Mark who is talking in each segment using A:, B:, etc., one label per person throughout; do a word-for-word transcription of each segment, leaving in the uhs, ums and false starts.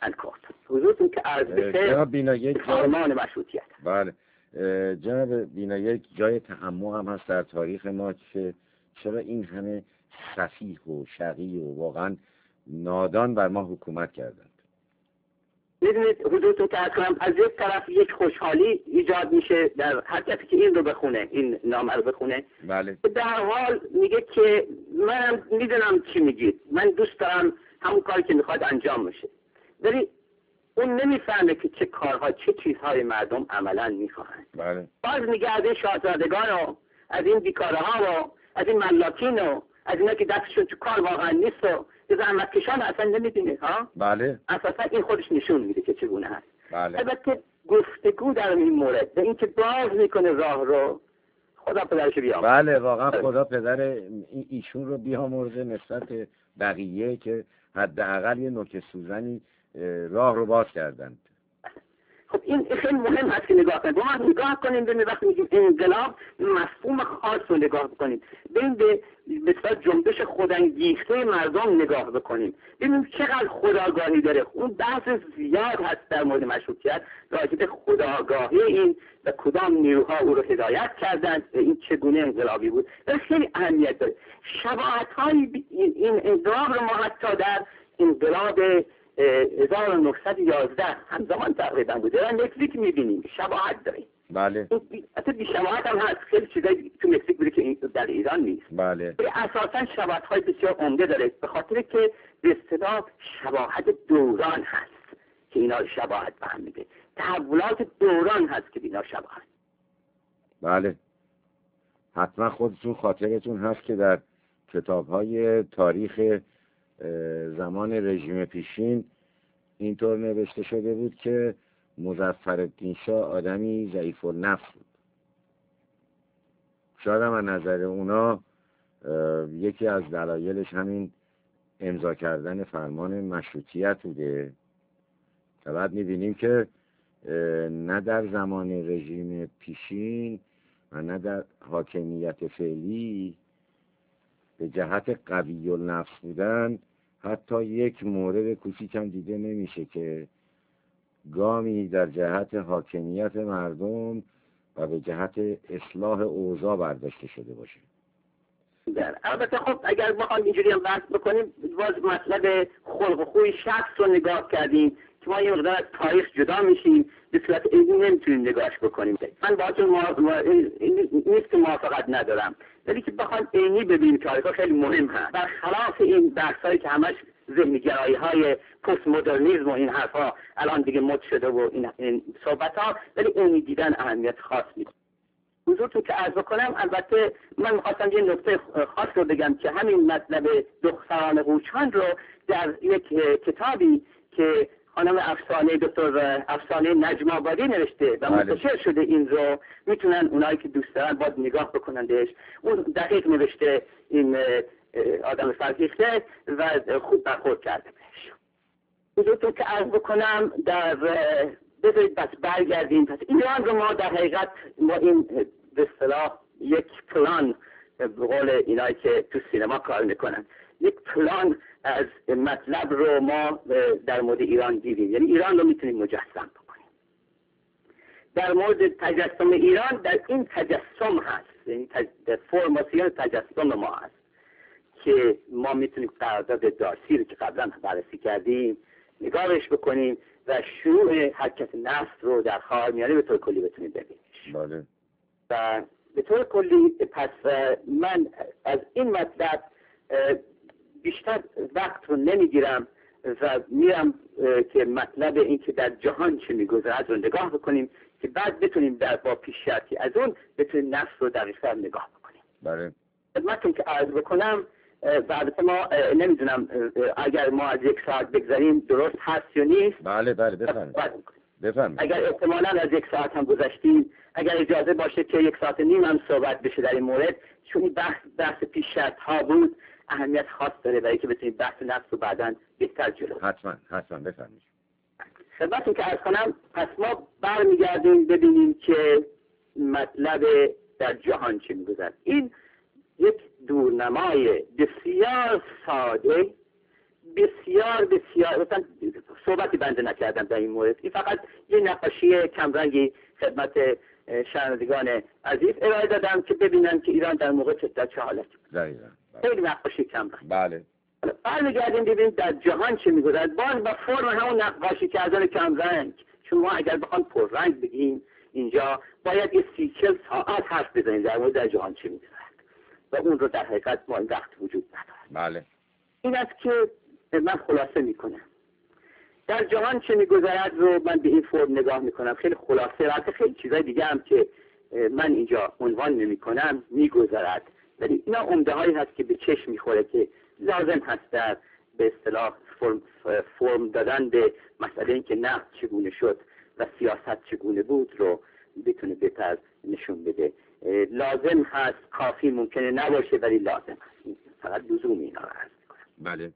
A: کرد. حضورتون که عرض بشه
B: جناب بینا یک
A: فرمان مشروطیت.
B: بله جناب بینا یک جای تأمل هم هست در تاریخ ما که چرا این همه سفیه و شقی و واقعا نادان بر ما حکومت کردند.
A: میدونید حضورتون که کنم از یک طرف یک خوشحالی ایجاد میشه در هر کسی که این رو بخونه، این نامه رو بخونه.
B: بله.
A: در حال میگه که من میدونم چی میگید، من دوست دارم همون کاری که میخواد انجام بشه، ولی اون نمیفهمه که چه کارها چه چیزهای مردم عملا میخواهند.
B: بله.
A: باز میگه از این شاهزادگان و از این بیکاره ها و از این ملاکین و از اینا که دستشون تو کار واقعا نیست و زحمت کشان اصلا نمیدونه ها.
B: بله.
A: اساسا این خودش نشون میده که چگونه هست.
B: بله.
A: البته گفتگو در این مورد به اینکه باز میکنه راه رو، خدا پدرشو بیامرزه.
B: بله واقعا خدا پدر ایشون رو بیامرزه نسبت بقیه که حداقل یه نوک سوزنی راه رو باز کردند.
A: خب این خیلی مهم هست که نگاه کنیم. ما نگاه کنیم ببینیم وقتی میگیم انقلاب مفهوم خاص رو نگاه بکنیم، ببینیم به مثلا جنبش خودانگیخته مردم نگاه بکنیم، ببینیم چقدر خودآگاهی داره. اون بحث زیاد هست در مورد مشروطیت راجع به خودآگاهی این و کدام نیروها او رو هدایت کردند و این چگونه انقلابی بود. خیلی اهمیت داره. شباهت‌های این انقلاب رو ما حتی در انقلاب هزار و نهصد و یازده همزمان تقریبا بوده در مکزیک میبینیم شباهت داره.
B: بله.
A: حتی بی شباهت هم هست، خیلی چیزایی تو مکزیک بوده که در ایران نیست.
B: بله.
A: اساسا شباهت های بسیار عمده داره به خاطر که به اصطلاح شباهت دوران هست که اینا رو شباهت به هم میده. تحولات دوران هست که اینا شباهت.
B: بله. حتما خودتون خاطرتون هست که در کتاب‌های تاریخ زمان رژیم پیشین اینطور نوشته شده بود که مظفرالدین شاه آدمی ضعیف النفس بود. شاید هم از نظر اونا یکی از دلایلش همین امضا کردن فرمان مشروطیت بوده. و بعد می‌بینیم که نه در زمان رژیم پیشین و نه در حاکمیت فعلی به جهت قوی النفس بودن حتی یک مورد کوچیک هم دیده نمیشه که گامی در جهت حاکمیت مردم و به جهت اصلاح اوضاع برداشته شده باشه.
A: در البته خب اگر بخوام اینجوری هم بحث بکنیم باز مطلب خلق و خوی شخص رو نگاه کردیم که ما یه مقدار از تاریخ جدا میشیم، به صورت علمی نمیتونیم نگاهش بکنیم. من باهاتون نیست که موافقت ندارم، ولی که بخوام علمی ببینیم تاریخ خیلی مهم هست. برخلاف این بحثایی که همش ذهنگرایی های پست مدرنیسم و این حرفا الان دیگه مد شده و این, این صحبت ها، ولی علمی دیدن اهمیت خاص میده. حضورتون که عرض بکنم البته من میخواستم یه نکته خاص رو بگم که همین مطلب دختران قوچان رو در یک کتابی که خانم افسانه دکتر افسانه نجم آبادی نوشته و منتشر شده این رو میتونن اونایی که دوست دارن باید نگاه بکنندش. اون دقیق نوشته این آدم فرهیخته و خوب برخورد کرده بهش. حضورتون که عرض بکنم در بذارید بس برگردیم. پس ایران رو ما در حقیقت ما این به اصطلاح یک پلان به قول اینایی که تو سینما کار میکنن یک پلان از مطلب رو ما در مورد ایران دیدیم. یعنی ایران رو میتونیم مجسم بکنیم. در مورد تجسم ایران در این تجسم هست، یعنی در فرماسیون تجسم ما هست که ما میتونیم قرارداد دارسی رو که قبلا بررسی کردیم نگاهش بکنیم و شروع حرکت نسل رو در خاورمیانه به طور کلی بتونیم ببینیمش.
B: بله.
A: و به طور کلی پس من از این مطلب بیشتر وقت رو نمیگیرم و میرم که مطلب این که در جهان چه میگذرد رو نگاه بکنیم که بعد بتونیم در با پیشرفتی از اون بتونیم نفس رو دقیقاً نگاه بکنیم.
B: بله.
A: خدمتتون که عرض بکنم بعد ما نمیدونم اگر ما از یک ساعت بگذاریم درست هست یا نیست.
B: بله بله بفرمایید. بفرمایید.
A: اگر احتمالاً از یک ساعت هم گذشتیم، اگر اجازه باشه که یک ساعت نیم هم صحبت بشه در این مورد، چون این بحث بحث پیشرفت ها بود اهمیت خاص داره برای که بتونیم بحث نفس رو بعداً بهتر جلو.
B: حتما حتما بفرمایید.
A: خدمتتون که عرض کنم پس ما برمیگردیم ببینیم که مطلب در جهان چه میگذرد. این یک دورنمای بسیار ساده بسیار بسیار مثلا صحبتی بنده نکردم در این مورد. این فقط یه نقاشی کمرنگی خدمت شنوندگان عزیز ارائه دادم که ببینن که ایران در موقع در چه حالتی بود. خیلی نقاشی کمرنگ.
B: بله.
A: برمیگردیم ببینیم در جهان چه میگذرد. باز با فرم همون نقاشی کردن کمرنگ. چون ما اگر بخوام پررنگ بگیم اینجا باید یه سی چل ساعت حرف بزنیم در مورد در جهان چه میگذرد و اون رو در حقیقت ما این وقت وجود ندارد.
B: بله.
A: این است که من خلاصه میکنم. در جهان چه میگذرد رو من به این فرم نگاه میکنم. خیلی خلاصه، البته خیلی چیزای دیگه هم که من اینجا عنوان نمیکنم میگذرد، ولی اینا عمده هایی هست که به چشم میخوره که لازم هست در به اصطلاح فرم, فرم دادن به مسئله این که نقد چگونه شد و سیاست چگونه بود رو بتونه بهتر نشون بده. لازم هست، کافی ممکنه نباشه ولی لازم هست. فقط لزوم اینا رو عرض میکنم.
B: بله.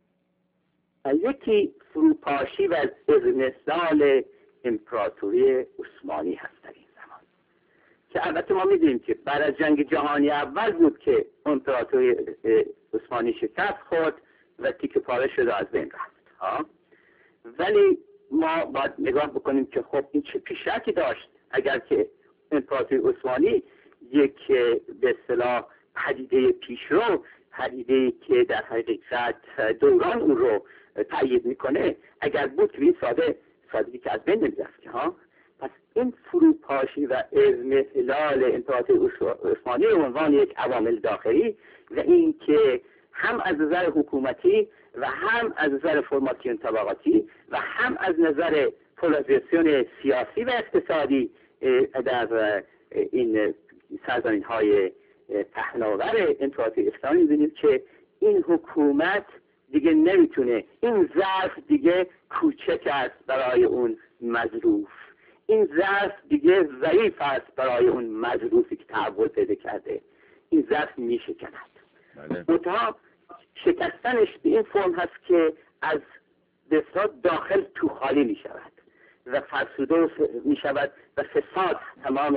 A: یکی فروپاشی و اضمحلال امپراتوری عثمانی هست در این زمان که البته ما میدونیم که بعد از جنگ جهانی اول بود که امپراتوری عثمانی شکست خورد و تیکه پاره شد و از بین رفت ها. ولی ما باید نگاه بکنیم که خب این چه پیشرفتی داشت اگر که امپراتوری عثمانی یک به اصطلاح پدیده پیشرو، پدیده که در حقیقت دوران اون رو تأیید میکنه اگر بود که این ساده سادگی که از بین نمیرفت ها. پس این فروپاشی و اضمحلال امپراتوری عثمانی به عنوان یک عوامل داخلی و این که هم از نظر حکومتی و هم از نظر فرماسیون طبقاتی و هم از نظر پولارایزیشن سیاسی و اقتصادی در این سرزمین های پهناور امپراتوری اسلامی می‌بینیم که این حکومت دیگه نمیتونه، این ظرف دیگه کوچک است برای اون مظروف، این ظرف دیگه ضعیف است برای اون مظروفی که تحول پیدا کرده، این ظرف میشکند. منتها شکستنش به این فرم هست که از بسیار داخل تو خالی می شود و فرسوده می شود و فساد تمام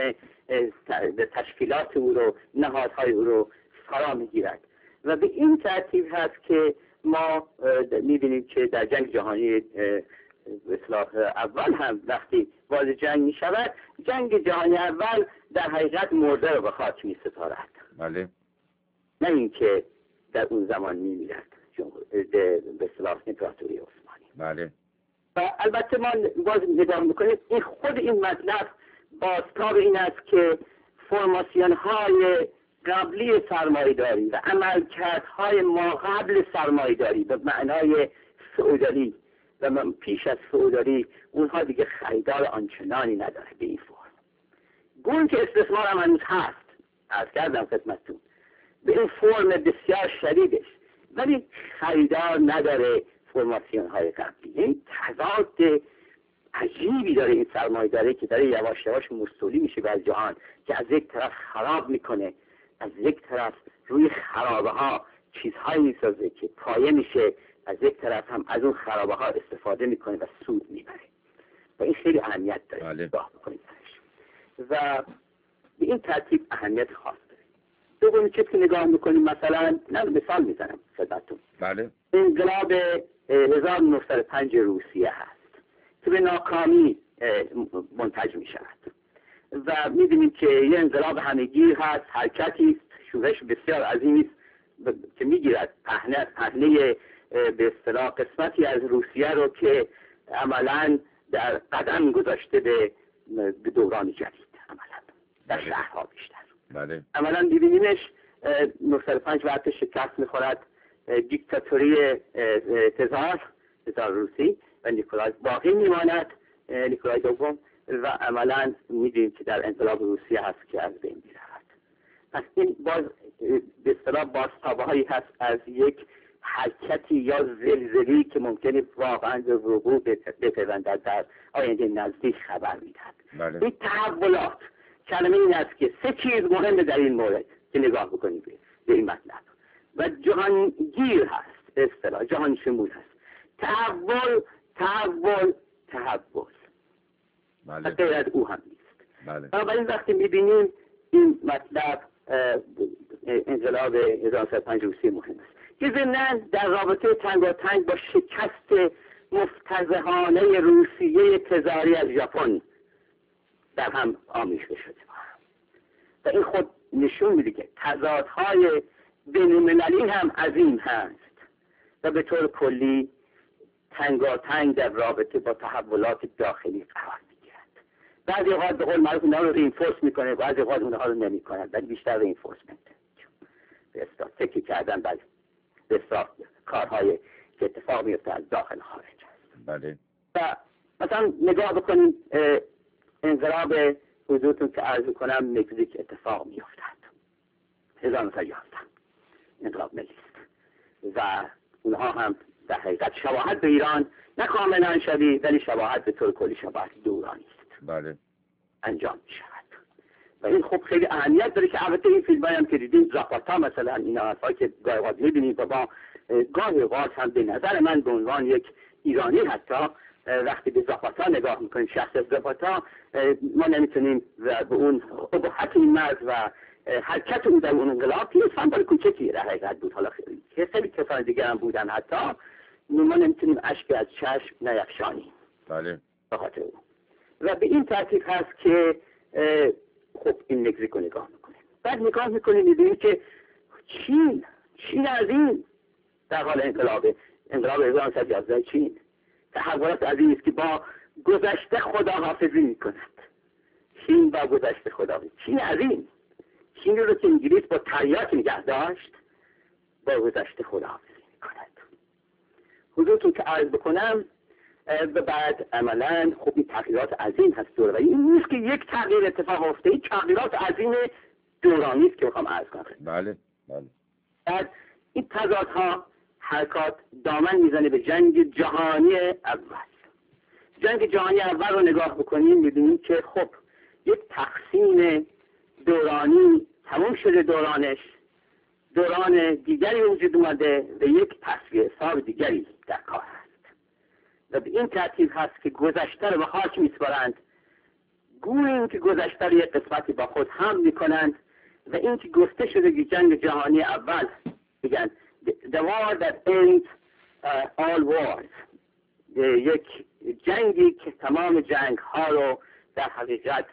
A: تشکیلات او رو، نهادهای او رو فرا می گیرد و به این ترتیب هست که ما می بینیم که در جنگ جهانی اصلاح اول هم وقتی باز جنگ می شود، جنگ جهانی اول در حقیقت مرده رو به خاک می سپارد.
B: بله.
A: نه اینکه در اون زمان می میرد به اصطلاح امپراتوری عثمانی.
B: بله.
A: و البته ما باز نگاه میکنیم این خود این مطلب بازتاب این است که فرماسیون های قبلی سرمایه‌داری و عملکردهای ما قبل سرمایه‌داری به معنای فئودالی و من پیش از فئودالی اونها دیگه خریدار آنچنانی نداره به این فرم. گون که استثمار هم هنوز هست، عرض کردم خدمتتون به این فرم بسیار شدیدش، ولی خریدار نداره فرماسیون های قبلی. این تضاد عجیبی داره این سرمایه‌داری که داره یواش یواش مستولی میشه بر جهان که از یک طرف خراب میکنه، از یک طرف روی خرابه ها چیزهایی میسازه که پایه میشه، از یک طرف هم از اون خرابه ها استفاده میکنه و سود میبره و این خیلی اهمیت داره.
B: بله.
A: و به این ترتیب اهمیت خاص داره. دومی چیزی که نگاه میکنیم مثلا من مثال میزنم خدمتتون.
B: بله.
A: انقلاب هزار و نهصد و پنج روسیه هست که به ناکامی منتج می شود و می‌بینیم که یه انقلاب همگیر هست، حرکتی است، شورش بسیار عظیمی است که میگیرد پهنه پهنه به اصطلاح قسمتی از روسیه رو که عملاً در قدم گذاشته به به دوران جدید، عملاً در شهرها بیشتر.
B: بله.
A: عملاً ببینیمش نهصد و پنج وقت شکست می‌خورد دیکتاتوری تزار تزار روسی و نیکولای باقی میماند، نیکولای دوم، و عملاً می‌دونیم که در انقلاب روسیه هست که از بین می‌رود. پس این باز به اصطلاح بازتابه‌هایی هست از یک حرکتی یا زلزله‌ای که ممکنه واقعاً به وقوع بپیوندد در آینده نزدیک خبر می‌دهد.
B: بله.
A: این تحولات کلمه این است که سه چیز مهمه در این مورد که نگاه بکنیم به این مطلب و جهانگیر هست، اصطلاح جهان شمول هست. تحول تحول تحول
B: بله.
A: غیر از او هم نیست.
B: بله.
A: بنابراین وقتی میبینیم این مطلب انقلاب هزار و نهصد و پنج روسیه مهم است. که ضمناً در رابطه تنگاتنگ با شکست مفتضحانه روسیه تزاری از ژاپن در هم آمیخته شده و این خود نشون میده که تضادهای بین‌المللی هم عظیم هست و به طور کلی تنگاتنگ در رابطه با تحولات داخلی قرار میگیرد. بعضی اوقات به قول معروف اونها رو رینفورس میکنه، بعضی اوقات اونها رو نمیکنه، ولی بیشتر رینفورسمنت به اصطلاح تکی کردن بر به اصطلاح کارهای که اتفاق میفته از داخل خارج است.
B: بله.
A: و مثلا نگاه بکنیم انقلاب حضورتون که عرض کنم مکزیک اتفاق میافتد هزار و نهصد و یازده انقلاب ملی است و اونها هم در حقیقت شباهت به ایران نه کاملا شبیه ولی شباهت به طور کلی شباهت دورانی است.
B: بله.
A: انجام می شود و این خب خیلی اهمیت داره که البته این فیلم هم که دیدیم زاپاتا مثلا این حرفایی که گاهی اوقات می‌بینید و با گاهی اوقات هم به نظر من به عنوان یک ایرانی حتی وقتی به زاپاتا نگاه میکنیم شخص زاپاتا ما نمیتونیم و به اون ابهت این مرد و حرکت او در اون انقلاب که سمبل کوچکی در حقیقت بود. حالا خیلی خیلی کسان دیگر هم بودن حتی ما نمیتونیم اشک از چشم نیفشانیم.
B: بله.
A: به خاطر او و به این ترتیب هست که خب این مکزیک رو نگاه میکنیم. بعد نگاه میکنیم میبینیم که چین چین عظیم در حال انقلابه انقلاب هزار و نهصد و یازده چین تحولات عظیمی است که با گذشته خداحافظی میکند. چین با گذشته خداحافظی چین عظیم چین رو که انگلیس با تریاک نگه داشت با گذشته خداحافظی میکند. حضورتون که عرض بکنم و بعد عملا خب این تغییرات عظیم هست دوره و این نیست که یک تغییر اتفاق افته این تغییرات عظیم دورانی است که بخوام عرض کنم.
B: بله بله.
A: بعد این تضادها حرکات دامن میزنه به جنگ جهانی اول. جنگ جهانی اول رو نگاه بکنیم میبینیم که خب یک تقسیم دورانی تموم شده دورانش دوران دیگری وجود اومده و یک تصویر حساب دیگری در کار هست و به این ترتیب هست که گذشته رو به خاک میسپارند گوییم که گذشته رو یک قسمتی با خود هم میکنند و این که گفته شده که جنگ جهانی اول میگن the war that ends uh, all wars یک جنگی که تمام جنگ ها رو در حقیقت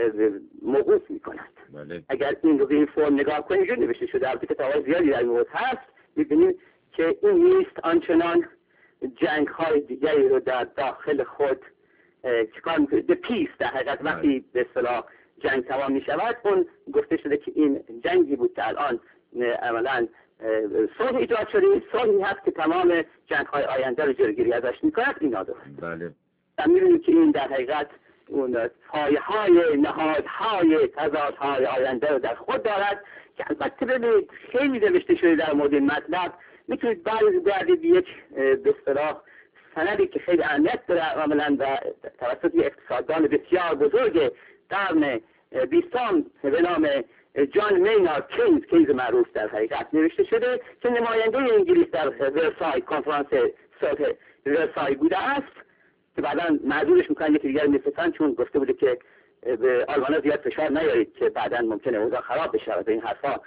A: موقوف میکنند.
B: بله. اگر
A: این رو به این فرم نگاه کنیم اینجور نوشته شده البته کتاب‌های زیادی در این مورد هست میبینیم که این نیست آنچنان جنگ های دیگری رو در داخل خود چیکار میکنه the peace در حقیقت وقتی به اصطلاح جنگ تمام میشود اون گفته شده که این جنگی بود که الان عملاً صلح ایجاد شده این صلحی هست که تمام جنگ های آینده رو جلوگیری ازش میکند اینا درست.
B: بله.
A: و میبینیم که این در حقیقت اون پایه های نهادهای تضادهای آینده رو در خود دارد که البته ببینید خیلی نوشته شده در مورد این مطلب میتونید برگردید یک به اصطلاح سندی که خیلی اهمیت داره عملاً و توسط اقتصاددان بسیار بزرگ قرن بیستم به نام جان مینارد کینز کیز معروف در حقیقت نوشته شده که نماینده انگلیس در ورسای کنفرانس صلح ورسای بوده است که بعدا معذورش میکنن یکی دیگر میفتن چون گفته بوده که به آلمانا زیاد فشار نیارید که بعدا ممکنه اوضاع خراب بشه و این حرفا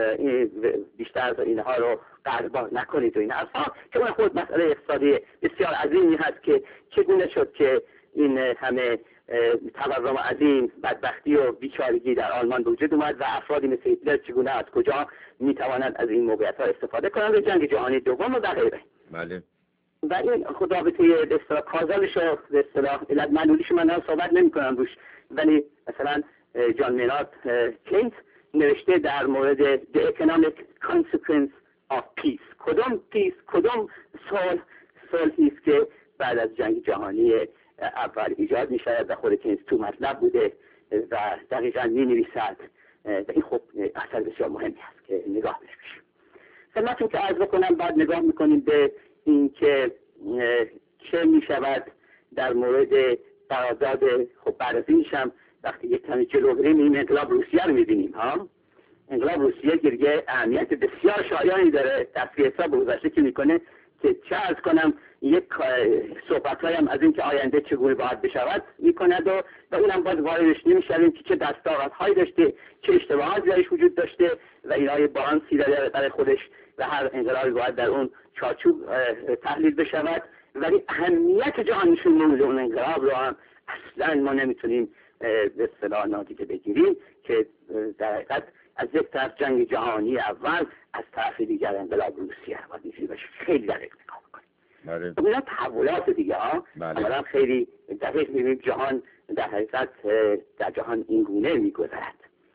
A: بیشتر اینها رو قربا نکنید و این حرفا که اون خود مسئله اقتصادی بسیار عظیمی هست که چگونه شد که این همه تورم عظیم بدبختی و بیچارگی در آلمان به وجود اومد و افرادی مثل هیتلر چگونه از کجا میتوانند از این موقعیت ها استفاده کنند و جنگ جهانی دوم و غیره.
B: بله.
A: و این خود رابطه به اصطلاح کازالش و به اصطلاح علت معلولیش من هم صحبت نمی کنم روش ولی مثلا جان مینارد کینز نوشته در مورد the economic consequence of peace کدام پیس کدام صلح صلحی است که بعد از جنگ جهانی اول ایجاد می شود و خود کینز تو مطلب بوده و دقیقا می نویسد و این خب اثر بسیار مهمی هست که نگاه بشه. خدمتتون که عرض بکنم بعد نگاه میکنیم به این که چه می شود در مورد قرارداد خب بعد از اینش هم وقتی یک کمی جلو بریم این انقلاب روسیه رو میبینیم ها انقلاب روسیه گرگه اهمیت بسیار شایانی داره تصفیه حساب گذشته که میکنه که چه از کنم یک صحبت هایم از اینکه آینده چگونه باید بشود میکند و و اونم باز واردش نمیشویم که چه دستاوردهایی داشته، چه اشتباهاتی درش وجود داشته و اینهای بالانسی داره برای خودش و هر انقلابی باید در اون چارچوب تحلیل بشود. ولی اهمیت جهان نشون اون انقلاب رو هم اصلا ما نمیتونیم به اصطلاح نادیده بگیریم که در حقیقت از یک طرف جنگ جهانی اول، از طرف دیگر انقلاب روسیه و اینجوری باشه. خیلی دقیق نگاه
B: بله.
A: کنیم. اینا تحولات دیگه ها. اولا خیلی دقیق می‌بینیم جهان در حقیقت در جهان این گونه می‌گذرد.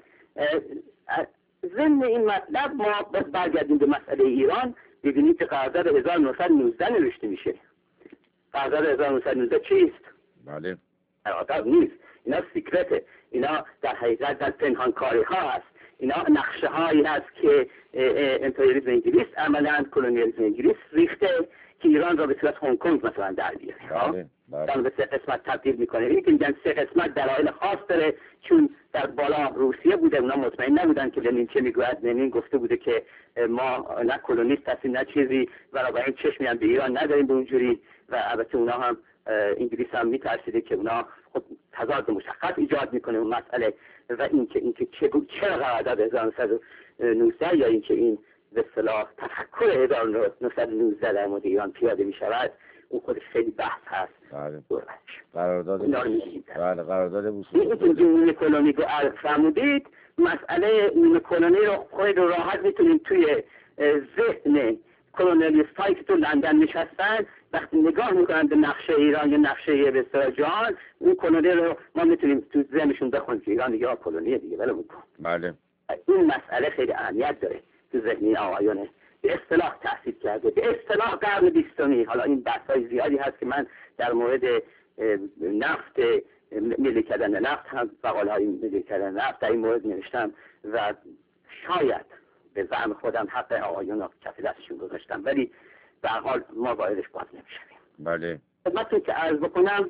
A: ضمن این مطلب ما باز برگردیم به مسئله ایران، ببینید که قرارداد هزار و نهصد و نوزده نوشته میشه. قرارداد هزار و نهصد و نوزده چیست؟
B: بله.
A: قرارداد نیست. اینا سیکرته. اینا در حقیقت در پنهانکاری ها هست. اینا نقشه هایی هست که امپریالیسم انگلیس عملاً کلونیالیسم انگلیس ریخته که ایران را به صورت هنگ کنگ مثلا در بیاره.
B: بله. بله.
A: به سه قسمت تبدیل میکنه. این که میگن سه قسمت دلایل خاص داره، چون در بالا روسیه بوده، اونا مطمئن نبودن که لنین چه میگوید. لنین گفته بوده که ما نه کلونیست هستیم نه چیزی، بنابراین چشمی هم به ایران نداریم به اونجوری. و البته اونا هم انگلیس هم میترسیده که اونا خود تضاد مشخص ایجاد میکنه اون مسئله و اینکه اینکه چرا قرارداد هزار و نهصد و نوزده یا اینکه این به اصطلاح تفکر هزار و نهصد و نوزده در مورد ایران پیاده میشود، اون خودش خیلی بحث هست.
B: بله. قرارداد بله قرارداد
A: وصول این که نیمه کلونی رو فرمودید، مسئله نیمه کلونی رو خود رو راحت میتونیم توی ذهن کلونیالیست هایی که تو لندن نشستن وقتی نگاه میکنن به نقشه ایران یا نقشه به اصطلاح جهان، اون کلونی رو ما میتونیم تو ذهنشون بخونیم که ایران دیگه کلونیه دیگه ولی میکن.
B: بله.
A: این مسئله خیلی اهمیت داره تو ذهن آقایون به اصطلاح تحصیل کرده، به اصطلاح قرن بیستمی. حالا این بحث‌های زیادی هست که من در مورد نفت، ملی کردن نفت هم بقال‌های ملی کردن نفت در این مورد نوشتم و شاید به زعم خودم حق آقایون رو کف دستشون گذاشتم، ولی به هر حال ما واردش باز نمی‌شویم.
B: بله.
A: خدمتتون که عرض بکنم،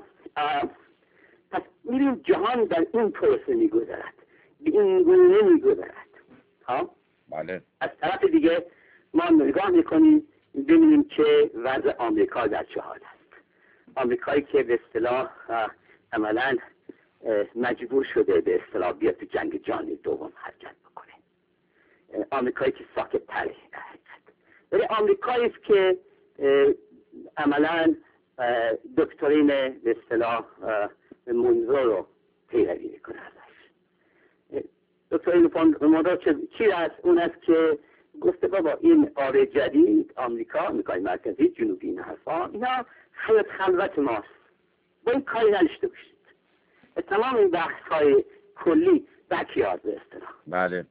A: پس می‌بینیم جهان در این پروسه می‌گذرد، به این گونه می‌گذرد. ها؟
B: بله.
A: از طرف دیگه ما نگاه میکنیم ببینیم که وضع آمریکا در چه حال است. آمریکایی که به اصطلاح عملاً مجبور شده به اصطلاح بیاد تو جنگ جهانی دوم حرکت بکنه. آمریکایی که ساکت تره در حقیقت. ولی آمریکایی است که عملاً دکترین به اصطلاح مونرو رو پیروی میکنه ازش. دکترین مونرو چی است؟ اون است که گفته بابا این آره جدید آمریکا، آمریکای مرکزی، جنوبی، این حرفا اینا حیات خلوت ماست، با این کاری نداشته باشید. تمام این بحث های کلی بکیارد به اصطلاح.
B: بله.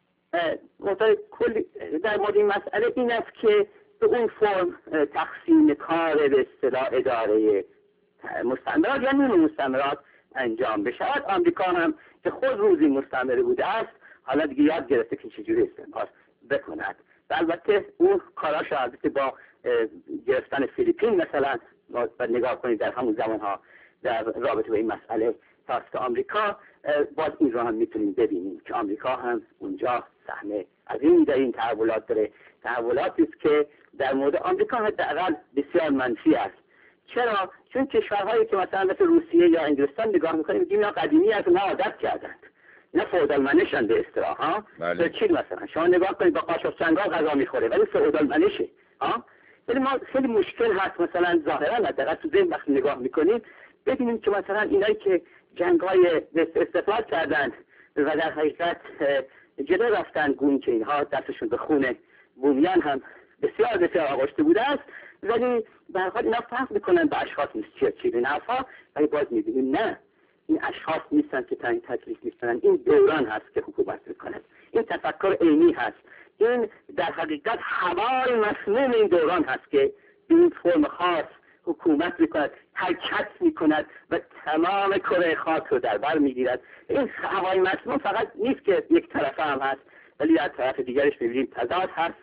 A: موضوع کلی در مورد این مسئله این است که به اون فرم تقسیم کار به اصطلاح اداره مستعمرات یا نیم مستعمرات انجام بشود. آمریکا هم که خود روزی مستعمره بوده است حالا دیگه یاد گرفته که چجوری استعمار بکند و البته اون کاراش البته با گرفتن فیلیپین مثلا و نگاه کنید در همون زمان ها در رابطه با این مسئله توسط آمریکا، باز این رو هم میتونیم ببینیم که آمریکا هم اونجا سهم عظیمی در این تحولات داره. تحولاتی است که در مورد آمریکا حداقل بسیار منفی است. چرا؟ چون کشورهایی که مثلا مثل روسیه یا انگلستان نگاه میکنیم میگیم اینا قدیمی از اونها عادت کردند، نه فئودال منشن به اصطلاح ها.
B: بله.
A: چی مثلا شما نگاه کنید با قاشق چنگال غذا میخوره ولی فئودال منشه ها. ولی ما خیلی مشکل هست مثلا ظاهرا حداقل تو ذهن وقتی نگاه میکنیم ببینیم که مثلا اینایی که جنگ‌های استقلال کردند و در حقیقت جلو رفتن گون که اینها دستشون به خون بومیان هم بسیار بسیار آغشته بوده است، ولی به هر حال اینا فرق میکنن به اشخاص نیست چیه چیه این حرفا. ولی باز میبینیم نه، این اشخاص نیستن که تعیین تکلیف میکنن، این دوران هست که حکومت میکنه، این تفکر عینی هست، این در حقیقت هوای مسموم این دوران هست که این فرم خاص حکومت میکند، حرکت میکند و تمام کره خاک رو در بر میگیرد. این هوای مسموم فقط نیست که یک طرفه هم هست، ولی در طرف دیگرش میبینیم تضاد هست،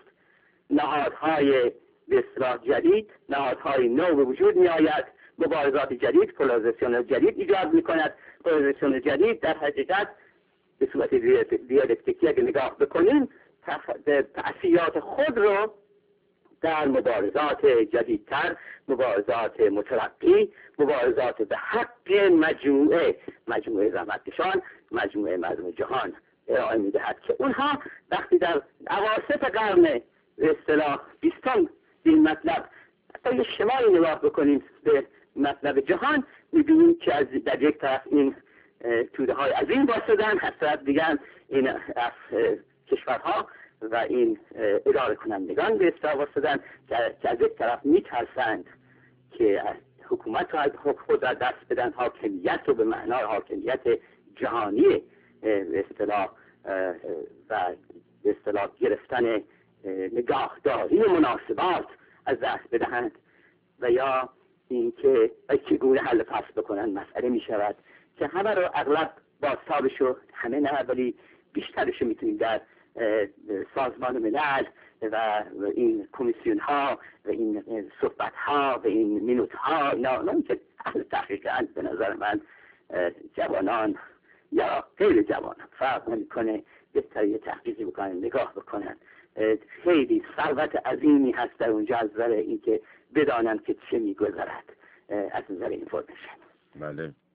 A: نهادهای به اصطلاح جدید، نهادهای نو به وجود می آید، مبارزات جدید، پولارایزیشن جدید ایجاد می کند. پولارایزیشن جدید در حقیقت به صورت دیالکتیکی اگه نگاه بکنیم تأثیرات خود رو در مبارزات جدیدتر، مبارزات مترقی، مبارزات به حق مجموعه مجموعه زحمتکشان، مجموعه مردم جهان ارائه میدهد که اونها وقتی در اواسط قرن به اصطلاح بیستم این مطلب حتی یه شمالی نگاه بکنیم به مطلب جهان، میبینیم که از در یک طرف این توده های عظیم باشدن، از طرف دیگر این از کشورها و این اداره کنندگان به اصطلاح باشدن که از یک طرف میترسند که حکومت را خود را دست بدن، حاکمیت رو به معنای حاکمیت جهانی به اصطلاح و به اصطلاح گرفتن نگاهداری مناسبات از دست بدهند، و یا اینکه چگونه حل فصل بکنن مسئله می شود که همه رو اغلب بازتابشو همه نه ولی بیشترشو میتونیم در سازمان ملل و این کمیسیون ها و این صحبت ها و این مینوت ها اینا که اهل تحقیقاً به نظر من جوانان یا غیر جوانان فرق نمیکنه بهتر یه تحقیقی بکنن، نگاه بکنن. خیلی ثروت عظیمی هست در اونجا از نظر اینکه بدانن که چه میگذرد از نظر اینفورمیشن.
B: بله.